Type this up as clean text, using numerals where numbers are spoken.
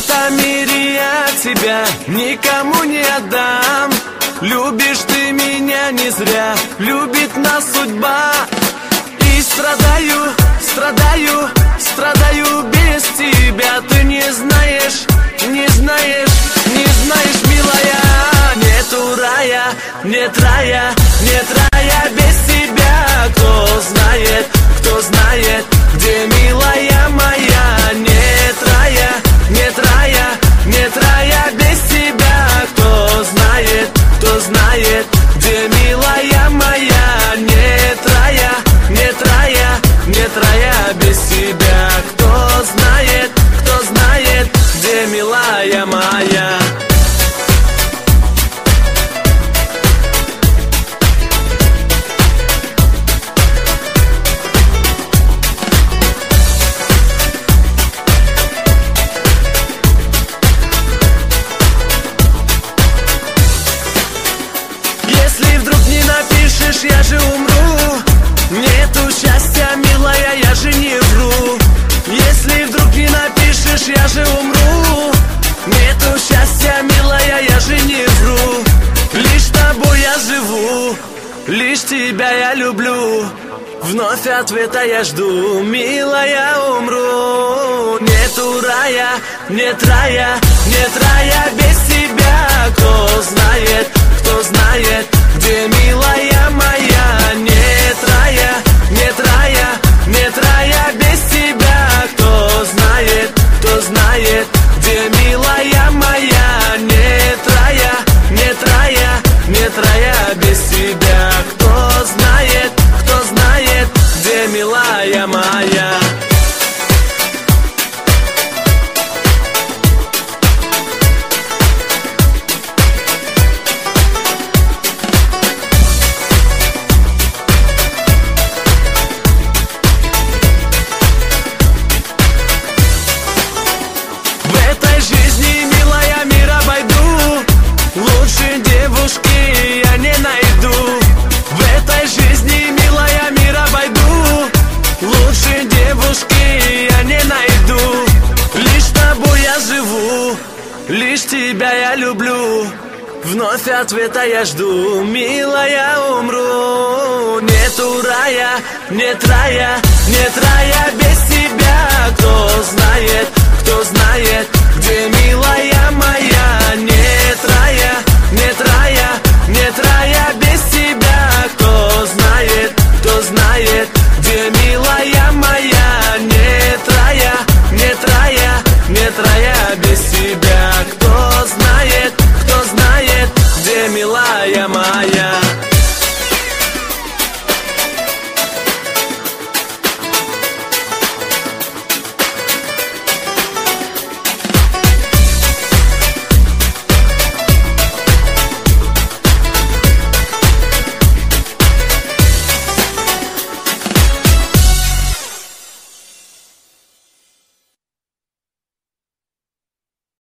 этом мире я тебя никому не отдам. Любишь ты меня не зря, любит нас судьба. И страдаю, страдаю, страдаю без тебя. Ты не знаешь, не знаешь, не знаешь, милая. Нету рая, нет рая, нет рая без тебя. Кто знает, где милая моя. Нет рая, нет рая, нет рая без тебя. Кто знает, где милая моя. Нет рая, нет рая, нет рая без тебя. Кто знает, где милая моя. Я же умру, нету счастья, милая, я же не вру. Если вдруг не напишешь, я же умру. Нету счастья, милая, я же не вру. Лишь тобой я живу, лишь тебя я люблю. Вновь ответа я жду, милая, умру. Нету рая, нет рая, нет рая без тебя. Кто знает, где милая моя. Нет рая, нет рая, нет рая без тебя. Кто знает, где милая моя. Нет рая, нет рая, нет рая без тебя. Кто знает, где милая моя. Девушки я не найду. В этой жизни, милая, мир обойду. Лучше девушки я не найду. Лишь тобой я живу, лишь тебя я люблю. Вновь ответа я жду, милая, умру. Нету рая, нет рая, нет рая без тебя. Кто знает, где милая моя. Нет рая, нет рая, нет рая без тебя. Кто знает, где милая моя. Нет рая, нет рая, нет рая без тебя. Кто знает, где милая моя.